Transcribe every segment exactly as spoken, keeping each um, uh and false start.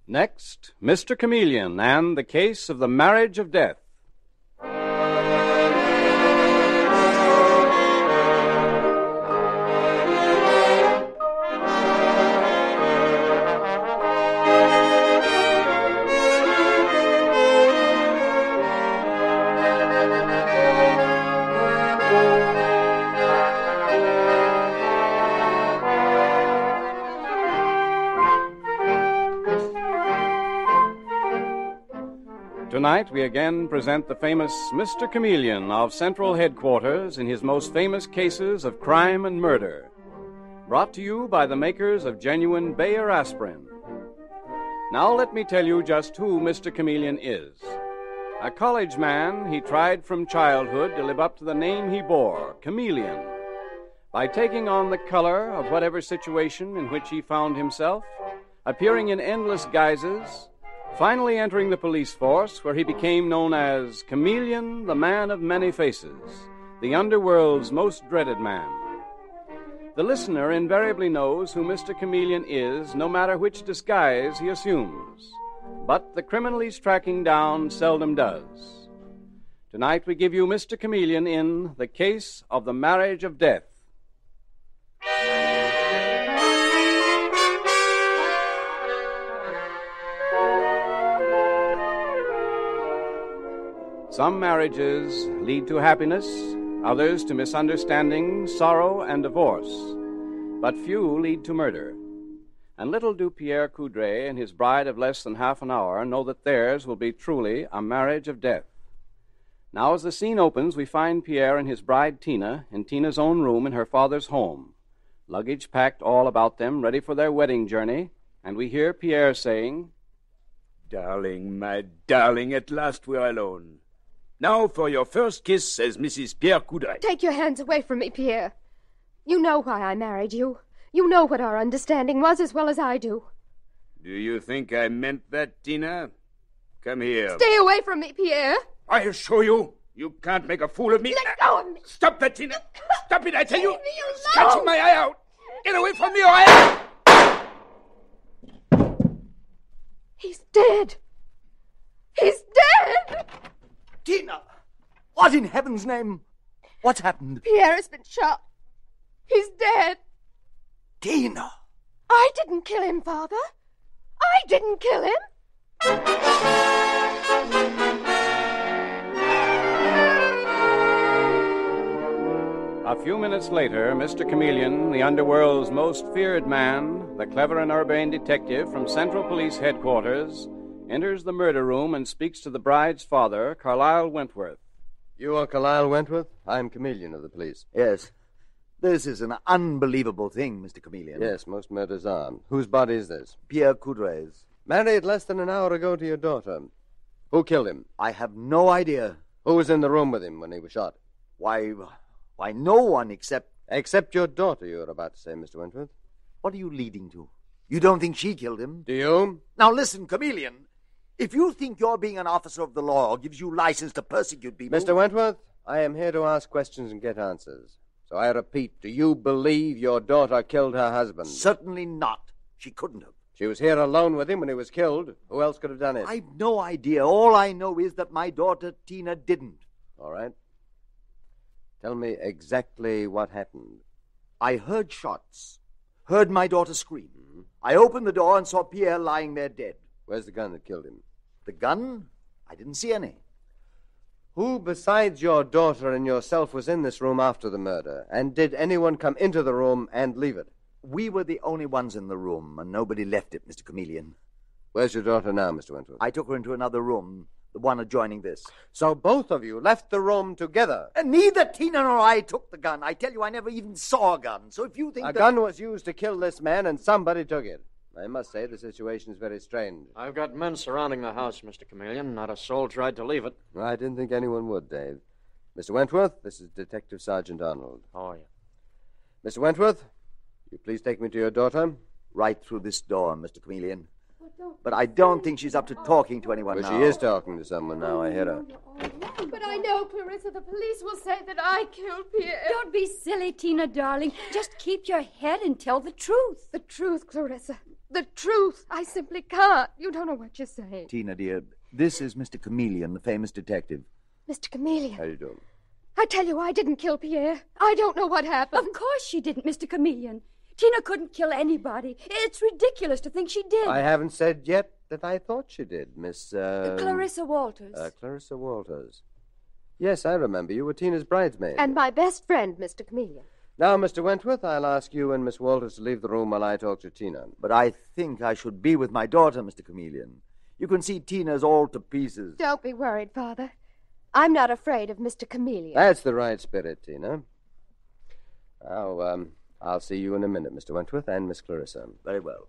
Next, Mister Chameleon and the Case of the Marriage of Death. Tonight we again present the famous Mister Chameleon of Central Headquarters in his most famous cases of crime and murder. Brought to you by the makers of genuine Bayer aspirin. Now let me tell you just who Mister Chameleon is. A college man, he tried from childhood to live up to the name he bore, Chameleon. By taking on the color of whatever situation in which he found himself, appearing in endless guises, finally entering the police force, where he became known as Chameleon, the Man of Many Faces, the underworld's most dreaded man. The listener invariably knows who Mister Chameleon is, no matter which disguise he assumes. But the criminal he's tracking down seldom does. Tonight we give you Mister Chameleon in The Case of the Marriage of Death. Some marriages lead to happiness, others to misunderstanding, sorrow, and divorce. But few lead to murder. And little do Pierre Coudray and his bride of less than half an hour know that theirs will be truly a marriage of death. Now, as the scene opens, we find Pierre and his bride Tina in Tina's own room in her father's home. Luggage packed all about them, ready for their wedding journey, and we hear Pierre saying, "Darling, my darling, at last we're alone. Now for your first kiss, says Missus Pierre Coudray." Take your hands away from me, Pierre. You know why I married you. You know what our understanding was as well as I do. Do you think I meant that, Tina? Come here. Stay away from me, Pierre. I assure you, you can't make a fool of me. Let go of me. Stop that, Tina. Stop it, I tell you. Leave me alone. Scratching my eye out. Get away from me or I... He's dead. He's dead. Tina! What in heaven's name? What's happened? Pierre has been shot. He's dead. Tina! I didn't kill him, Father. I didn't kill him. A few minutes later, Mister Chameleon, the underworld's most feared man, the clever and urbane detective from Central Police Headquarters, enters the murder room and speaks to the bride's father, Carlyle Wentworth. You are Carlyle Wentworth? I'm Chameleon of the police. Yes. This is an unbelievable thing, Mister Chameleon. Yes, most murders are. Whose body is this? Pierre Coudray's. Married less than an hour ago to your daughter. Who killed him? I have no idea. Who was in the room with him when he was shot? Why, why, no one except... Except your daughter, you were about to say, Mister Wentworth. What are you leading to? You don't think she killed him? Do you? Now listen, Chameleon. If you think your being an officer of the law gives you license to persecute people... Mister Wentworth, I am here to ask questions and get answers. So I repeat, do you believe your daughter killed her husband? Certainly not. She couldn't have. She was here alone with him when he was killed. Who else could have done it? I've no idea. All I know is that my daughter, Tina, didn't. All right. Tell me exactly what happened. I heard shots. Heard my daughter scream. Mm-hmm. I opened the door and saw Pierre lying there dead. Where's the gun that killed him? The gun? I didn't see any. Who besides your daughter and yourself was in this room after the murder? And did anyone come into the room and leave it? We were the only ones in the room, and nobody left it, Mister Chameleon. Where's your daughter now, Mister Wentworth? I took her into another room, the one adjoining this. So both of you left the room together? And neither Tina nor I took the gun. I tell you, I never even saw a gun. So if you think a that... gun was used to kill this man, and somebody took it. I must say the situation is very strange. I've got men surrounding the house, Mister Chameleon. Not a soul tried to leave it. I didn't think anyone would, Dave. Mister Wentworth, this is Detective Sergeant Arnold. Oh, yeah. Mister Wentworth, you please take me to your daughter? Right through this door, Mister Chameleon. But I don't think she's up to talking to anyone well, now. She is talking to someone now. I hear her. But I know, Clarissa, the police will say that I killed Pierre. Don't be silly, Tina, darling. Just keep your head and tell the truth. The truth, Clarissa. The truth. I simply can't. You don't know what you're saying. Tina, dear, this is Mister Chameleon, the famous detective. Mister Chameleon. How do you do? I tell you, I didn't kill Pierre. I don't know what happened. Of course she didn't, Mister Chameleon. Tina couldn't kill anybody. It's ridiculous to think she did. I haven't said yet that I thought she did, Miss... Uh, Clarissa Walters. Uh, Clarissa Walters. Yes, I remember. You were Tina's bridesmaid. And my best friend, Mister Chameleon. Now, Mister Wentworth, I'll ask you and Miss Walters to leave the room while I talk to Tina. But I think I should be with my daughter, Mister Chameleon. You can see Tina's all to pieces. Don't be worried, Father. I'm not afraid of Mister Chameleon. That's the right spirit, Tina. Now, um, I'll see you in a minute, Mister Wentworth and Miss Clarissa. Very well.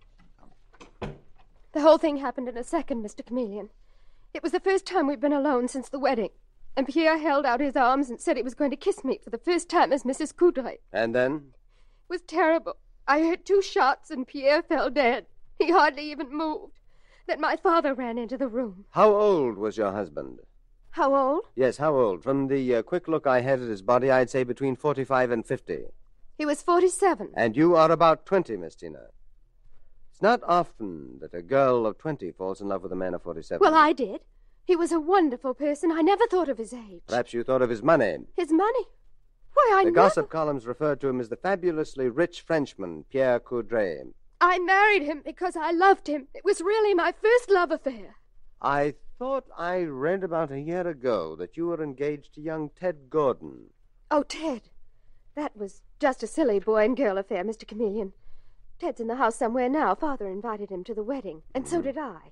The whole thing happened in a second, Mister Chameleon. It was the first time we'd been alone since the wedding. And Pierre held out his arms and said he was going to kiss me for the first time as Missus Coudray. And then? It was terrible. I heard two shots and Pierre fell dead. He hardly even moved. Then my father ran into the room. How old was your husband? How old? Yes, how old? From the uh, quick look I had at his body, I'd say between forty-five and fifty. He was forty-seven. And you are about twenty, Miss Tina. It's not often that a girl of twenty falls in love with a man of forty-seven. Well, I did. He was a wonderful person. I never thought of his age. Perhaps you thought of his money. His money? Why, I The never... gossip columns referred to him as the fabulously rich Frenchman, Pierre Coudray. I married him because I loved him. It was really my first love affair. I thought I read about a year ago that you were engaged to young Ted Gordon. Oh, Ted. That was just a silly boy and girl affair, Mister Chameleon. Ted's in the house somewhere now. Father invited him to the wedding, and so did I.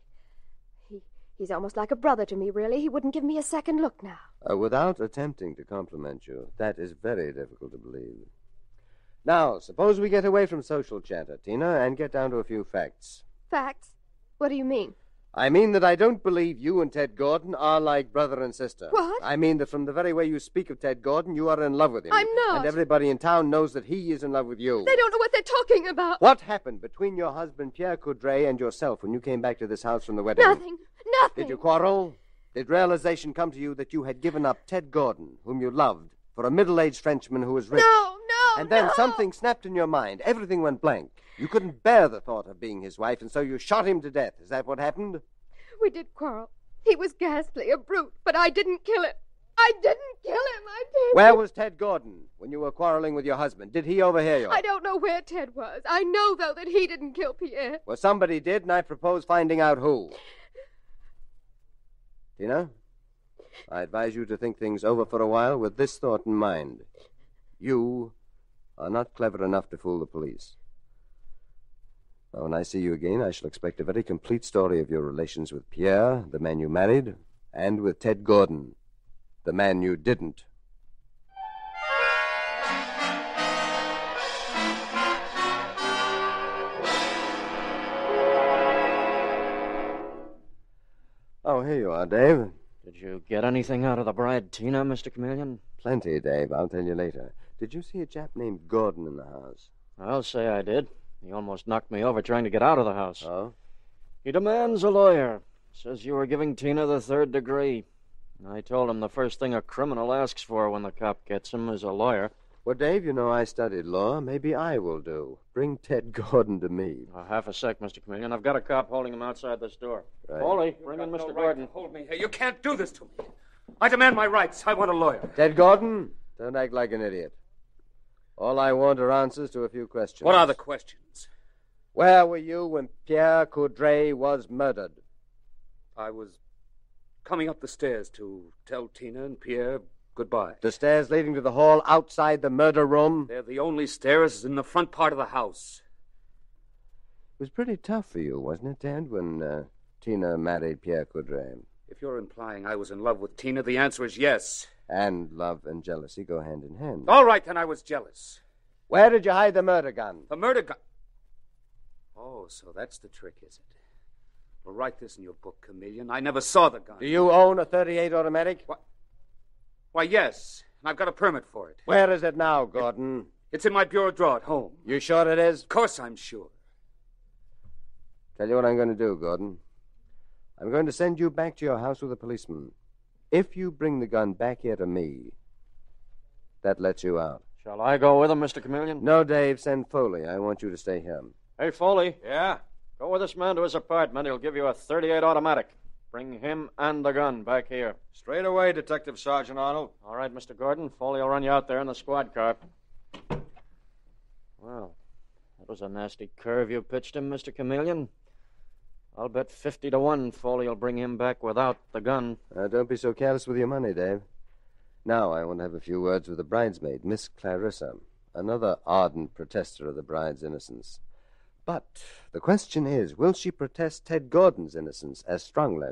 He He's almost like a brother to me, really. He wouldn't give me a second look now. Uh, without attempting to compliment you, that is very difficult to believe. Now, suppose we get away from social chatter, Tina, and get down to a few facts. Facts? What do you mean? I mean that I don't believe you and Ted Gordon are like brother and sister. What? I mean that from the very way you speak of Ted Gordon, you are in love with him. I'm not. And everybody in town knows that he is in love with you. They don't know what they're talking about. What happened between your husband, Pierre Coudray, and yourself when you came back to this house from the wedding? Nothing. Nothing. Did you quarrel? Did realization come to you that you had given up Ted Gordon, whom you loved, for a middle-aged Frenchman who was rich? No, no, And then no. something snapped in your mind. Everything went blank. You couldn't bear the thought of being his wife, and so you shot him to death. Is that what happened? We did quarrel. He was ghastly, a brute, but I didn't kill him. I didn't kill him. I didn't. Where was Ted Gordon when you were quarreling with your husband? Did he overhear you? I don't know where Ted was. I know, though, that he didn't kill Pierre. Well, somebody did, and I propose finding out who. Tina, I advise you to think things over for a while with this thought in mind. You are not clever enough to fool the police. Now, when I see you again, I shall expect a very complete story of your relations with Pierre, the man you married, and with Ted Gordon, the man you didn't. Oh, here you are, Dave. Did you get anything out of the bride, Tina, Mister Chameleon? Plenty, Dave. I'll tell you later. Did you see a chap named Gordon in the house? I'll say I did. He almost knocked me over trying to get out of the house. Oh? He demands a lawyer. Says you were giving Tina the third degree. I told him the first thing a criminal asks for when the cop gets him is a lawyer. Well, Dave, you know I studied law. Maybe I will do. Bring Ted Gordon to me. Uh, half a sec, Mister Chameleon. I've got a cop holding him outside this door. Right. Foley, bring in Mister Gordon. Hold me here. You can't do this to me. I demand my rights. I want a lawyer. Ted Gordon, don't act like an idiot. All I want are answers to a few questions. What are the questions? Where were you when Pierre Coudray was murdered? I was coming up the stairs to tell Tina and Pierre goodbye. The stairs leading to the hall outside the murder room? They're the only stairs in the front part of the house. It was pretty tough for you, wasn't it, Ted, when uh, Tina married Pierre Coudray? If you're implying I was in love with Tina, the answer is yes. And love and jealousy go hand in hand. All right, then I was jealous. Where did you hide the murder gun? The murder gun. Oh, so that's the trick, is it? Well, write this in your book, Chameleon. I never saw the gun. Do you own a thirty-eight automatic? What? Why, yes. And I've got a permit for it. Where is it now, Gordon? It's in my bureau drawer at home. You sure it is? Of course I'm sure. Tell you what I'm going to do, Gordon. I'm going to send you back to your house with a policeman. If you bring the gun back here to me, that lets you out. Shall I go with him, Mister Chameleon? No, Dave, send Foley. I want you to stay here. Hey, Foley. Yeah? Go with this man to his apartment. He'll give you a thirty-eight automatic. Bring him and the gun back here. Straight away, Detective Sergeant Arnold. All right, Mister Gordon. Foley will run you out there in the squad car. Well, that was a nasty curve you pitched him, Mister Chameleon. I'll bet fifty to one Foley will bring him back without the gun. Uh, don't be so careless with your money, Dave. Now I want to have a few words with the bridesmaid, Miss Clarissa, another ardent protester of the bride's innocence. But the question is, will she protest Ted Gordon's innocence as strongly?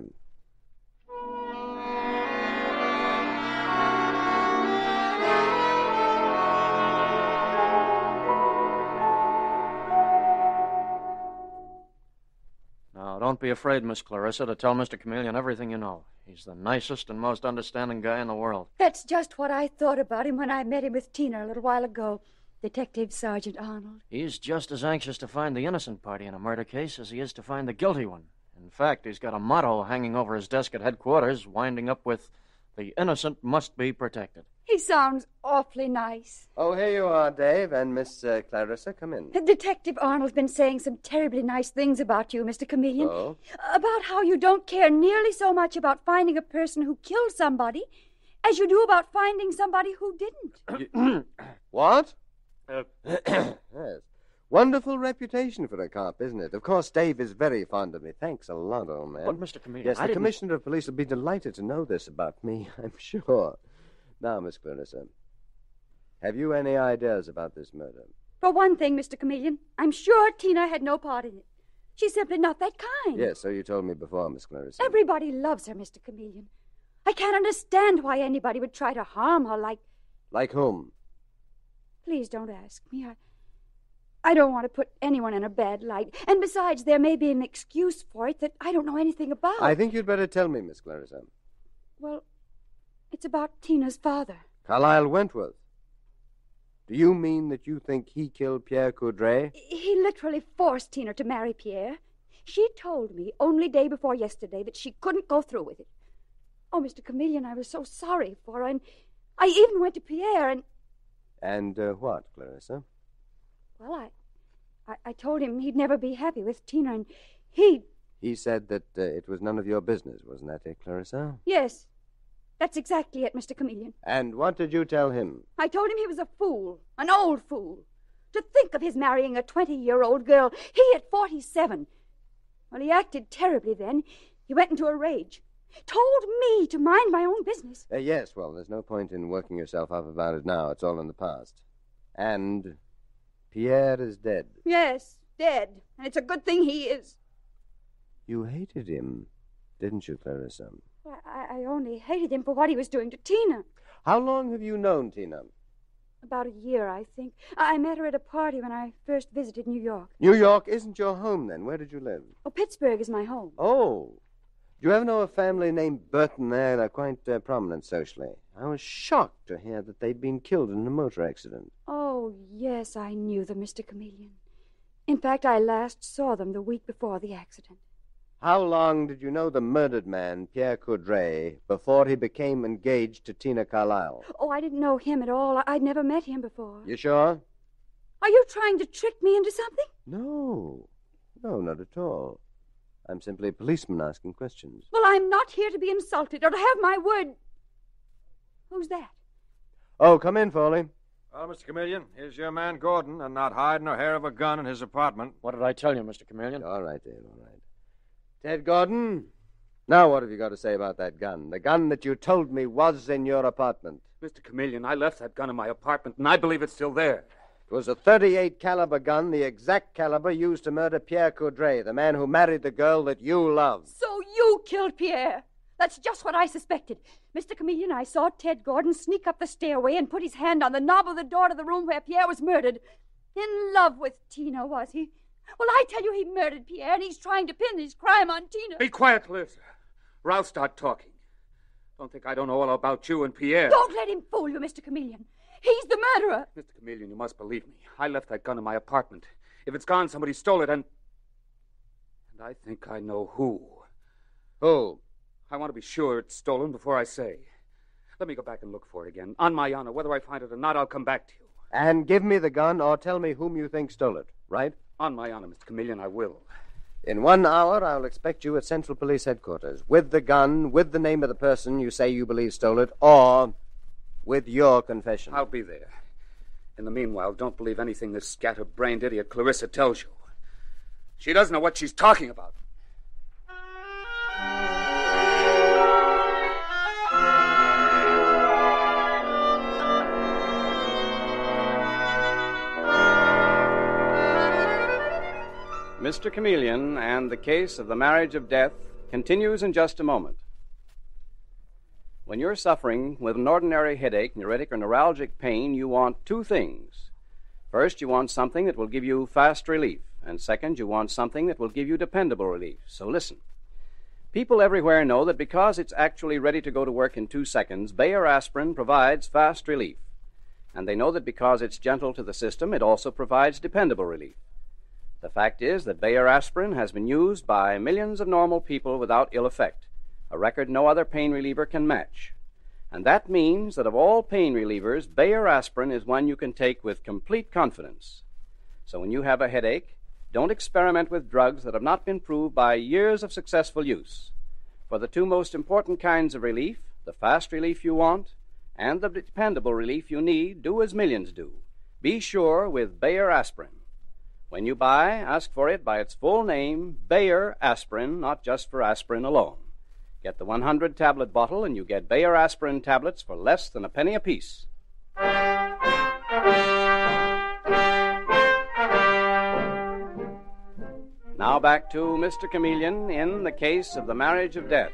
Now, don't be afraid, Miss Clarissa, to tell Mister Chameleon everything you know. He's the nicest and most understanding guy in the world. That's just what I thought about him when I met him with Tina a little while ago. Detective Sergeant Arnold. He's just as anxious to find the innocent party in a murder case as he is to find the guilty one. In fact, he's got a motto hanging over his desk at headquarters, winding up with, "The innocent must be protected." He sounds awfully nice. Oh, here you are, Dave, and Miss uh, Clarissa. Come in. Detective Arnold's been saying some terribly nice things about you, Mister Chameleon. Oh? About how you don't care nearly so much about finding a person who killed somebody as you do about finding somebody who didn't. What? Uh, yes. Wonderful reputation for a cop, isn't it? Of course, Dave is very fond of me. Thanks a lot, old man. But, Mister Chameleon, Yes, I the didn't... Commissioner of Police will be delighted to know this about me, I'm sure. Now, Miss Clarissa, have you any ideas about this murder? For one thing, Mister Chameleon, I'm sure Tina had no part in it. She's simply not that kind. Yes, so you told me before, Miss Clarissa. Everybody loves her, Mister Chameleon. I can't understand why anybody would try to harm her like... Like whom? Please don't ask me. I, I don't want to put anyone in a bad light. And besides, there may be an excuse for it that I don't know anything about. I think you'd better tell me, Miss Clarissa. Well, it's about Tina's father. Carlyle Wentworth. Do you mean that you think he killed Pierre Coudray? He literally forced Tina to marry Pierre. She told me only day before yesterday that she couldn't go through with it. Oh, Mister Chameleon, I was so sorry for her, and I even went to Pierre and... And uh, what, Clarissa? Well, I, I I told him he'd never be happy with Tina, and he... He said that uh, it was none of your business, wasn't that it, Clarissa? Yes, that's exactly it, Mister Chameleon. And what did you tell him? I told him he was a fool, an old fool. To think of his marrying a twenty-year-old girl, he at forty-seven. Well, he acted terribly then. He went into a rage. Told me to mind my own business. Uh, yes, well, there's no point in working yourself up about it now. It's all in the past. And Pierre is dead. Yes, dead. And it's a good thing he is. You hated him, didn't you, Clarissa? I, I only hated him for what he was doing to Tina. How long have you known Tina? About a year, I think. I met her at a party when I first visited New York. New York isn't your home, then. Where did you live? Oh, Pittsburgh is my home. Oh. Do you ever know a family named Burton there? They're quite uh, prominent socially. I was shocked to hear that they'd been killed in a motor accident. Oh, yes, I knew them, Mister Chameleon. In fact, I last saw them the week before the accident. How long did you know the murdered man, Pierre Coudray, before he became engaged to Tina Carlyle? Oh, I didn't know him at all. I'd never met him before. You sure? Are you trying to trick me into something? No. No, not at all. I'm simply a policeman asking questions. Well, I'm not here to be insulted or to have my word... Who's that? Oh, come in, Foley. Well, Mister Chameleon, here's your man Gordon, and not hiding or hair of a gun in his apartment. What did I tell you, Mister Chameleon? All right, Dave, all right. Ted Gordon, now what have you got to say about that gun? The gun that you told me was in your apartment. Mister Chameleon, I left that gun in my apartment, and I believe it's still there. It was a thirty-eight caliber gun, the exact caliber used to murder Pierre Coudray, the man who married the girl that you loved. So you killed Pierre. That's just what I suspected. Mister Chameleon, I saw Ted Gordon sneak up the stairway and put his hand on the knob of the door to the room where Pierre was murdered. In love with Tina, was he? Well, I tell you, he murdered Pierre, and he's trying to pin his crime on Tina. Be quiet, Clarissa, or I'll start talking. Don't think I don't know all about you and Pierre. Don't let him fool you, Mister Chameleon. He's the murderer. Mister Chameleon, you must believe me. I left that gun in my apartment. If it's gone, somebody stole it, and... And I think I know who. Who? I want to be sure it's stolen before I say. Let me go back and look for it again. On my honor, whether I find it or not, I'll come back to you. And give me the gun or tell me whom you think stole it, right? On my honor, Mister Chameleon, I will. In one hour, I'll expect you at Central Police Headquarters, with the gun, with the name of the person you say you believe stole it, or with your confession. I'll be there. In the meanwhile, don't believe anything this scatterbrained idiot Clarissa tells you. She doesn't know what she's talking about. Mister Chameleon and the case of the marriage of death continues in just a moment. When you're suffering with an ordinary headache, neuritic, or neuralgic pain, you want two things. First, you want something that will give you fast relief. And second, you want something that will give you dependable relief. So listen. People everywhere know that because it's actually ready to go to work in two seconds, Bayer aspirin provides fast relief. And they know that because it's gentle to the system, it also provides dependable relief. The fact is that Bayer aspirin has been used by millions of normal people without ill effect, a record no other pain reliever can match. And that means that of all pain relievers, Bayer aspirin is one you can take with complete confidence. So when you have a headache, don't experiment with drugs that have not been proved by years of successful use. For the two most important kinds of relief, the fast relief you want and the dependable relief you need, do as millions do. Be sure with Bayer aspirin. When you buy, ask for it by its full name, Bayer aspirin, not just for aspirin alone. Get the one hundred tablet bottle and you get Bayer aspirin tablets for less than a penny apiece. Now back to Mister Chameleon in the case of the marriage of death.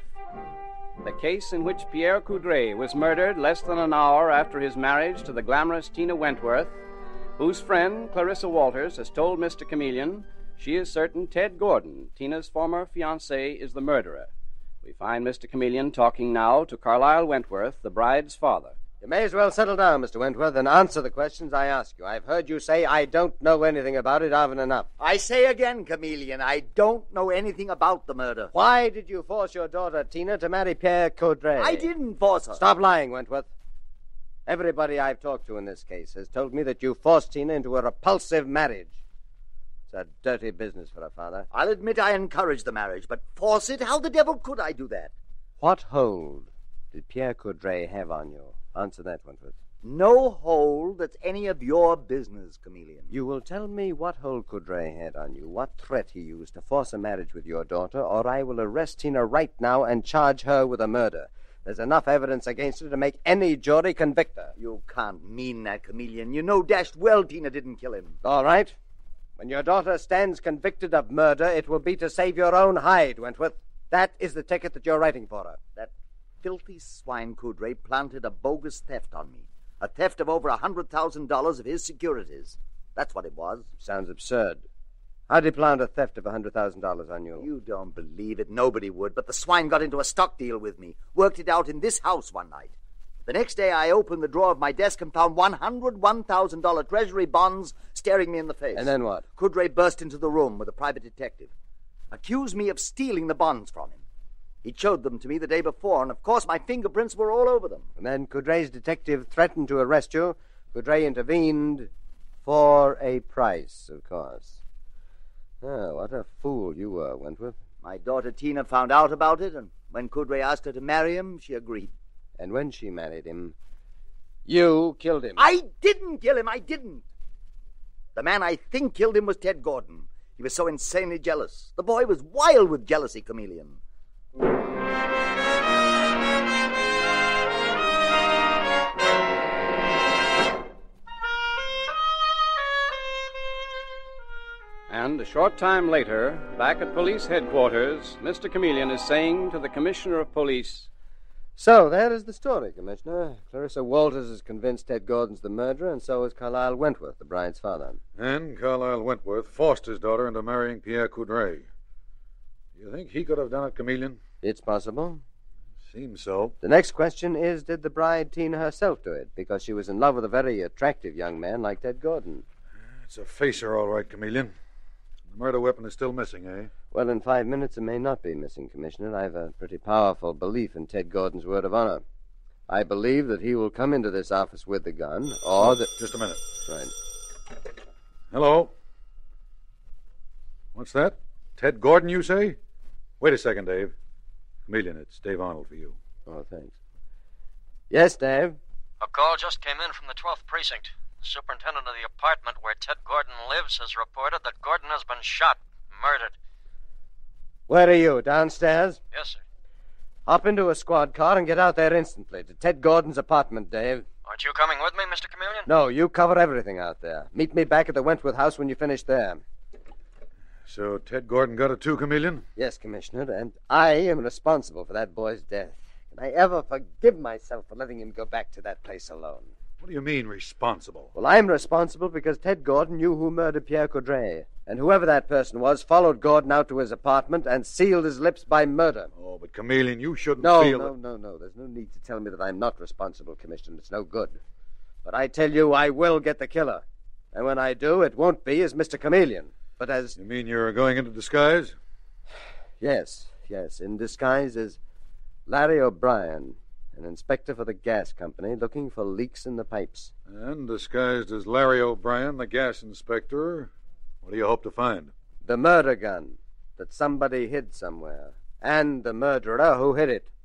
The case in which Pierre Coudray was murdered less than an hour after his marriage to the glamorous Tina Wentworth, whose friend, Clarissa Walters, has told Mister Chameleon she is certain Ted Gordon, Tina's former fiancé, is the murderer. We find Mister Chameleon talking now to Carlyle Wentworth, the bride's father. You may as well settle down, Mister Wentworth, and answer the questions I ask you. I've heard you say I don't know anything about it often enough. I say again, Chameleon, I don't know anything about the murder. Why did you force your daughter, Tina, to marry Pierre Coudray? I didn't force her. Stop lying, Wentworth. Everybody I've talked to in this case has told me that you forced Tina into a repulsive marriage. It's a dirty business for a father. I'll admit I encouraged the marriage, but force it? How the devil could I do that? What hold did Pierre Coudray have on you? Answer that, Wentworth. No hold that's any of your business, Chameleon. You will tell me what hold Coudray had on you, what threat he used to force a marriage with your daughter, or I will arrest Tina right now and charge her with a murder. There's enough evidence against her to make any jury convict her. You can't mean that, Chameleon. You know dashed well Tina didn't kill him. All right. When your daughter stands convicted of murder, it will be to save your own hide, Wentworth. That is the ticket that you're writing for her. That filthy swine Coudray planted a bogus theft on me. A theft of over a hundred thousand dollars of his securities. That's what it was. Sounds absurd. How'd he plant a theft of a hundred thousand dollars on you? You don't believe it. Nobody would. But the swine got into a stock deal with me. Worked it out in this house one night. The next day I opened the drawer of my desk and found one hundred one thousand dollars Treasury bonds staring me in the face. And then what? Coudray burst into the room with a private detective. Accused me of stealing the bonds from him. He showed them to me the day before, and of course my fingerprints were all over them. And then Coudray's detective threatened to arrest you. Coudray intervened for a price, of course. Oh, what a fool you were, Wentworth. My daughter Tina found out about it, and when Coudray asked her to marry him, she agreed. And when she married him, you killed him. I didn't kill him, I didn't. The man I think killed him was Ted Gordon. He was so insanely jealous. The boy was wild with jealousy, Chameleon. And a short time later, back at police headquarters, Mister Chameleon is saying to the Commissioner of Police, So, that is the story, Commissioner. Clarissa Walters is convinced Ted Gordon's the murderer, and so is Carlyle Wentworth, the bride's father. And Carlyle Wentworth forced his daughter into marrying Pierre Coudray. Do you think he could have done it, Chameleon? It's possible. Seems so. The next question is, did the bride Tina herself do it? Because she was in love with a very attractive young man like Ted Gordon. It's a facer, all right, Chameleon. The murder weapon is still missing, eh? Well, in five minutes it may not be missing, Commissioner. I've a pretty powerful belief in Ted Gordon's word of honor. I believe that he will come into this office with the gun, or that... Just a minute. Right. Hello? What's that? Ted Gordon, you say? Wait a second, Dave. Chameleon, it's Dave Arnold for you. Oh, thanks. Yes, Dave? A call just came in from the twelfth Precinct. The superintendent of the apartment where Ted Gordon lives has reported that Gordon has been shot, murdered. Where are you, downstairs? Yes, sir. Hop into a squad car and get out there instantly to Ted Gordon's apartment, Dave. Aren't you coming with me, Mister Chameleon? No, you cover everything out there. Meet me back at the Wentworth house when you finish there. So Ted Gordon got it too, Chameleon? Yes, Commissioner, and I am responsible for that boy's death. Can I ever forgive myself for letting him go back to that place alone? What do you mean, responsible? Well, I'm responsible because Ted Gordon knew who murdered Pierre Coudray. And whoever that person was followed Gordon out to his apartment and sealed his lips by murder. Oh, but Chameleon, you shouldn't no, feel... No, no, no, no. There's no need to tell me that I'm not responsible, Commissioner. It's no good. But I tell you, I will get the killer. And when I do, it won't be as Mister Chameleon, but as... You mean you're going into disguise? Yes, yes, in disguise as Larry O'Brien, an inspector for the gas company, looking for leaks in the pipes. And disguised as Larry O'Brien, the gas inspector, what do you hope to find? The murder gun that somebody hid somewhere, and the murderer who hid it.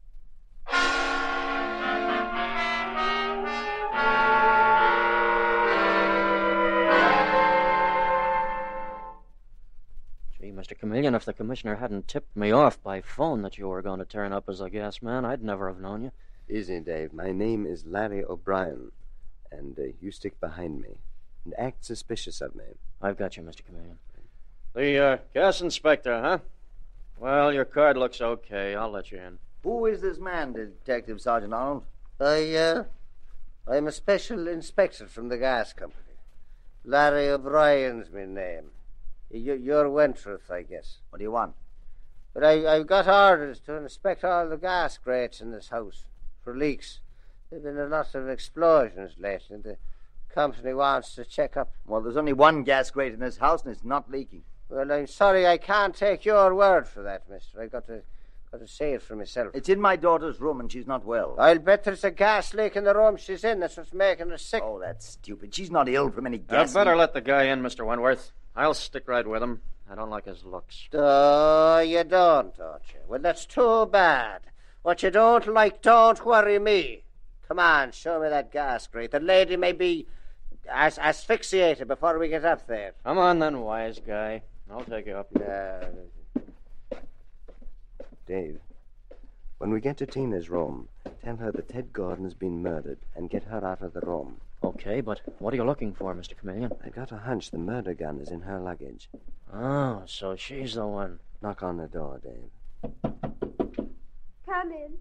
Gee, Mister Chameleon, if the commissioner hadn't tipped me off by phone that you were going to turn up as a gas man, I'd never have known you. Easy, Dave. My name is Larry O'Brien, and uh, you stick behind me and act suspicious of me. I've got you, Mister Chameleon. The uh, gas inspector, huh? Well, your card looks okay. I'll let you in. Who is this man, Detective Sergeant Arnold? I, uh, I'm a special inspector from the gas company. Larry O'Brien's my name. You, you're Wentworth, I guess. What do you want? But I, I've got orders to inspect all the gas grates in this house for leaks. There've been a lot of explosions lately, and the company wants to check up. Well, there's only one gas grate in this house, and it's not leaking. Well, I'm sorry I can't take your word for that, mister. I've got to, got to say it for myself. It's in my daughter's room, and she's not well. I'll bet there's a gas leak in the room she's in. That's what's making her sick. Oh, that's stupid. She's not ill from any gas I'd better leak. let the guy in, Mister Wentworth. I'll stick right with him. I don't like his looks. Oh, you don't, don't you? Well, that's too bad. What you don't like, don't worry me. Come on, show me that gas grate. The lady may be as asphyxiated before we get up there. Come on, then, wise guy. I'll take you up. Uh, Dave, when we get to Tina's room, tell her that Ted Gordon's been murdered and get her out of the room. Okay, but what are you looking for, Mister Chameleon? I got a hunch the murder gun is in her luggage. Oh, so she's the one. Knock on the door, Dave. Come in.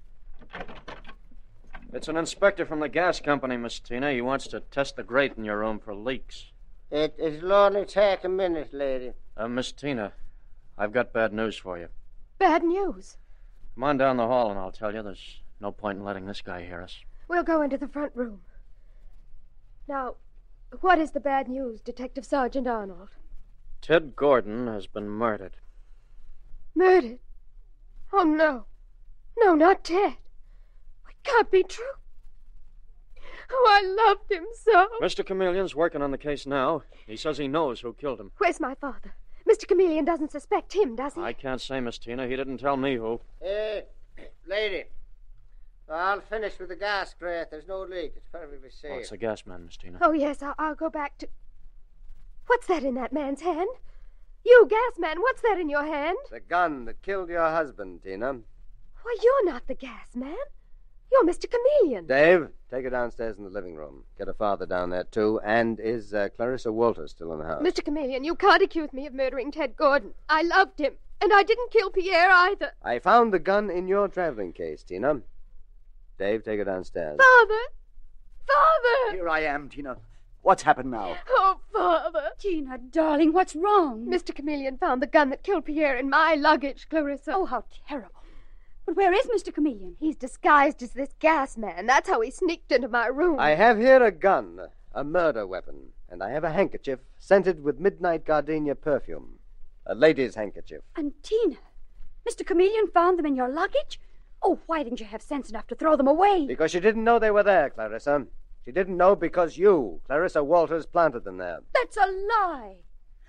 It's an inspector from the gas company, Miss Tina. He wants to test the grate in your room for leaks. It, it'll only take a minute, lady. Uh, Miss Tina, I've got bad news for you. Bad news. Come on down the hall and I'll tell you. There's no point in letting this guy hear us. We'll go into the front room. Now, what is the bad news, Detective Sergeant Arnold? Ted Gordon has been murdered. Murdered? Oh, no. No, not Ted. It can't be true. Oh, I loved him so. Mister Chameleon's working on the case now. He says he knows who killed him. Where's my father? Mister Chameleon doesn't suspect him, does he? I can't say, Miss Tina. He didn't tell me who. Hey, lady. I'll finish with the gas grate. There's no leak. It's perfectly safe. Oh, it's the gas man, Miss Tina. Oh, yes, I'll, I'll go back to... What's that in that man's hand? You, gas man, what's that in your hand? The gun that killed your husband, Tina. Why, you're not the gas man. You're Mister Chameleon. Dave, take her downstairs in the living room. Get her father down there, too. And is uh, Clarissa Walters still in the house? Mister Chameleon, you can't accuse me of murdering Ted Gordon. I loved him, and I didn't kill Pierre either. I found the gun in your traveling case, Tina. Dave, take her downstairs. Father! Father! Here I am, Tina. What's happened now? Oh, Father. Tina, darling, what's wrong? Mister Chameleon found the gun that killed Pierre in my luggage, Clarissa. Oh, how terrible. But where is Mister Chameleon? He's disguised as this gas man. That's how he sneaked into my room. I have here a gun, a murder weapon, and I have a handkerchief scented with midnight gardenia perfume. A lady's handkerchief. And Tina, Mister Chameleon found them in your luggage? Oh, why didn't you have sense enough to throw them away? Because she didn't know they were there, Clarissa. She didn't know because you, Clarissa Walters, planted them there. That's a lie.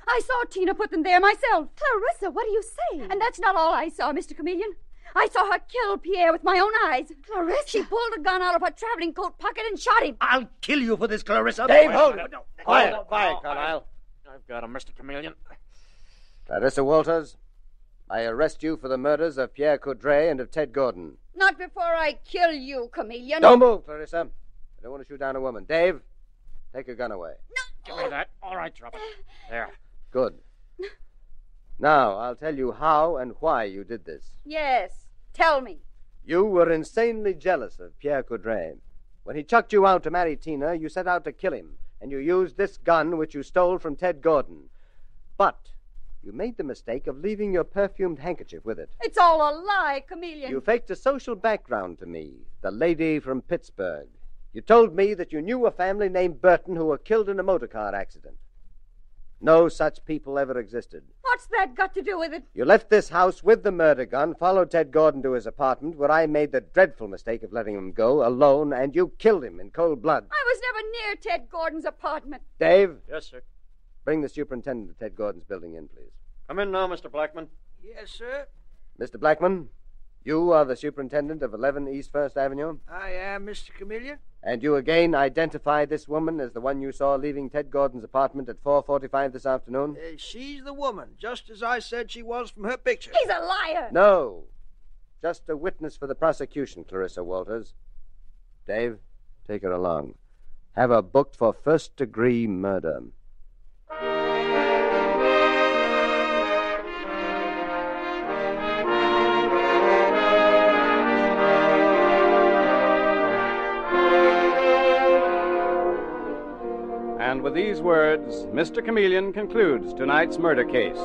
I saw Tina put them there myself. Clarissa, what are you saying? And that's not all I saw, Mister Chameleon. I saw her kill Pierre with my own eyes. Clarissa? She pulled a gun out of her traveling coat pocket and shot him. I'll kill you for this, Clarissa. Dave, hold it. it. Quiet, quiet, Carlyle. I've got him, Mister Chameleon. Clarissa Walters, I arrest you for the murders of Pierre Coudray and of Ted Gordon. Not before I kill you, Chameleon. Don't move, Clarissa. I don't want to shoot down a woman. Dave, take your gun away. No. Give me that. All right, drop it. There. Good. Now, I'll tell you how and why you did this. Yes, tell me. You were insanely jealous of Pierre Coudray. When he chucked you out to marry Tina, you set out to kill him, and you used this gun which you stole from Ted Gordon. But you made the mistake of leaving your perfumed handkerchief with it. It's all a lie, Chameleon. You faked a social background to me, the lady from Pittsburgh. You told me that you knew a family named Burton who were killed in a motor car accident. No such people ever existed. What's that got to do with it? You left this house with the murder gun, followed Ted Gordon to his apartment, where I made the dreadful mistake of letting him go alone, and you killed him in cold blood. I was never near Ted Gordon's apartment. Dave? Yes, sir. Bring the superintendent of Ted Gordon's building in, please. Come in now, Mister Blackman. Yes, sir. Mister Blackman, you are the superintendent of eleven East First Avenue? I am, Mister Chameleon. And you again identify this woman as the one you saw leaving Ted Gordon's apartment at four forty-five this afternoon? Uh, she's the woman, just as I said she was from her picture. He's a liar. No. Just a witness for the prosecution, Clarissa Walters. Dave, take her along. Have her booked for first-degree murder. And with these words, Mister Chameleon concludes tonight's murder case.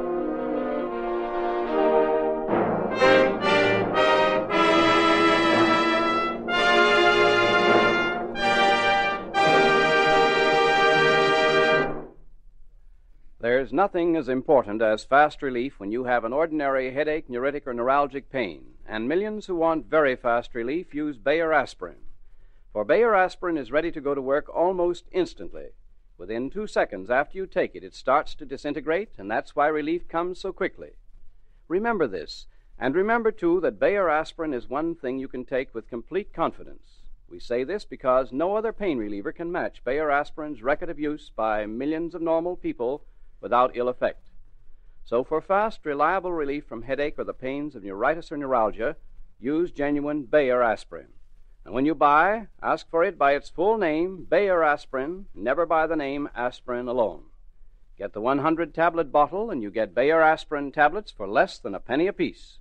There's nothing as important as fast relief when you have an ordinary headache, neuritic, or neuralgic pain, and millions who want very fast relief use Bayer aspirin. For Bayer aspirin is ready to go to work almost instantly. Within two seconds after you take it, it starts to disintegrate, and that's why relief comes so quickly. Remember this, and remember, too, that Bayer aspirin is one thing you can take with complete confidence. We say this because no other pain reliever can match Bayer aspirin's record of use by millions of normal people without ill effect. So for fast, reliable relief from headache or the pains of neuritis or neuralgia, use genuine Bayer aspirin. And when you buy, ask for it by its full name, Bayer aspirin, never by the name aspirin alone. Get the one hundred tablet bottle, and you get Bayer aspirin tablets for less than a penny apiece.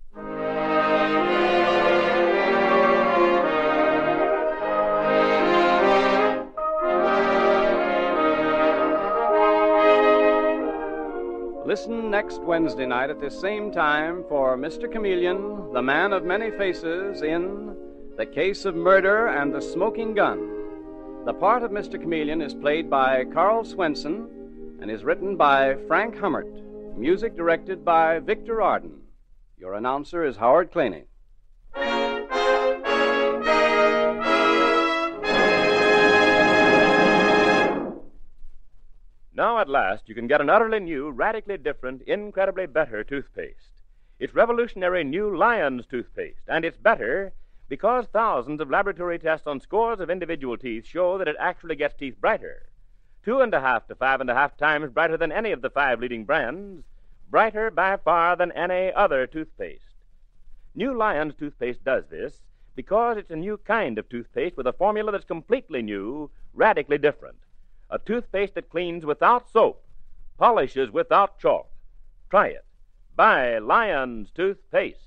Listen next Wednesday night at this same time for Mister Chameleon, the man of many faces, in The Case of Murder and the Smoking Gun. The part of Mister Chameleon is played by Carl Swenson and is written by Frank Hummert. Music directed by Victor Arden. Your announcer is Howard Claney. Now, at last, you can get an utterly new, radically different, incredibly better toothpaste. It's revolutionary new Lion's toothpaste, and it's better because thousands of laboratory tests on scores of individual teeth show that it actually gets teeth brighter. Two and a half to five and a half times brighter than any of the five leading brands, brighter by far than any other toothpaste. New Lion's toothpaste does this because it's a new kind of toothpaste with a formula that's completely new, radically different. A toothpaste that cleans without soap, polishes without chalk. Try it. Buy Lion's toothpaste.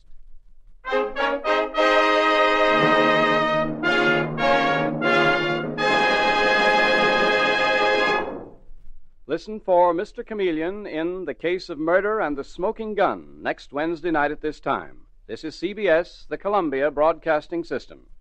Listen for Mister Chameleon in The Case of Murder and the Smoking Gun next Wednesday night at this time. This is C B S, the Columbia Broadcasting System.